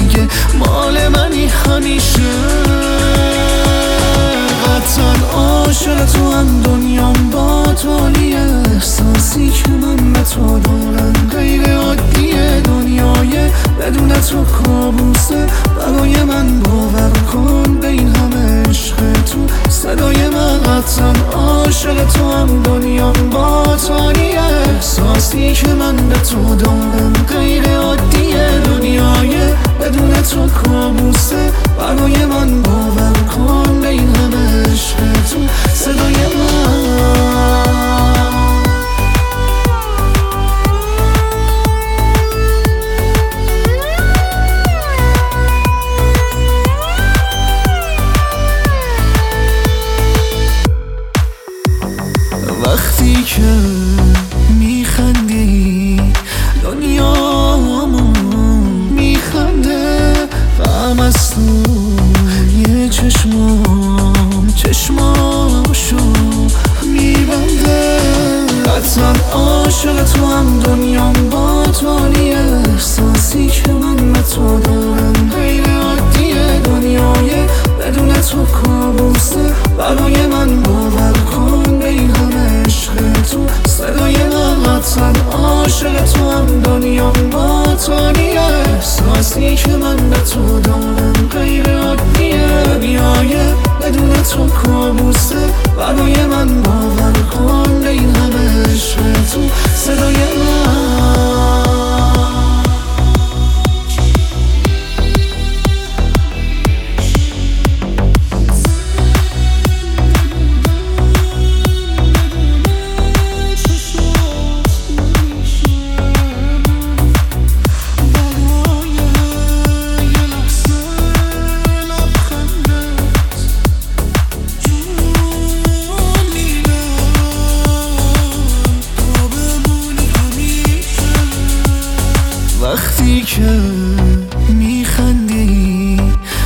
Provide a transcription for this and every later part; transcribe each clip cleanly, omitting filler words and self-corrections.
دیگه مال منی همیشه. قطعا عاشق تو هم دنیام با تولی، احساسی که من به تو دارم غیر عادیه. دنیای بدون تو کابوسه برای من، باور کن به این همه عشق تو صدای من. قطعا عاشق تو هم دنیام با تولی، احساسی که من به تو دارم غیر عادیه. دنیای بدون تو کابوسه برای من، باور کن به این همه عشق تو صدای من. وقتی که میخندی دنیامون میخنده، غم از توی چشماشو میبنده. قطعا عاشق تو هم دنیام با تولی، احساسی که من به تو دارم غیر عادیه. دنیای بدون تو کابوسه برای من، باور کن به این همه عشق تو صدای من. قطعا عاشق تو هم دنیام با تولی، احساسی که من به تو دارم غیر عادیه. دنیای بدون تو کابوسه برای من، باور کن به این همه عشق تو صدای من. وقتی که میخندی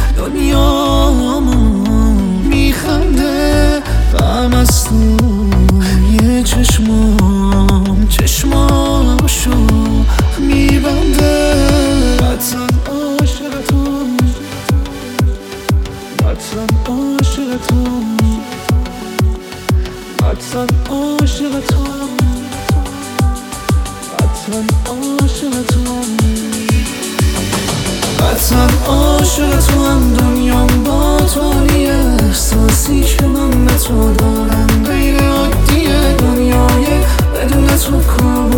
دنیامون میخنده، غم از توی چشماشو میبنده. قطعا عاشق تو، قطعا عاشق تو، قطعا عاشق تو، قطعا عاشق تو. قطعا عاشق تو هم دنیام با تولی، احساسی که من به تو دارم غیر عادیه. دنیای بدون تو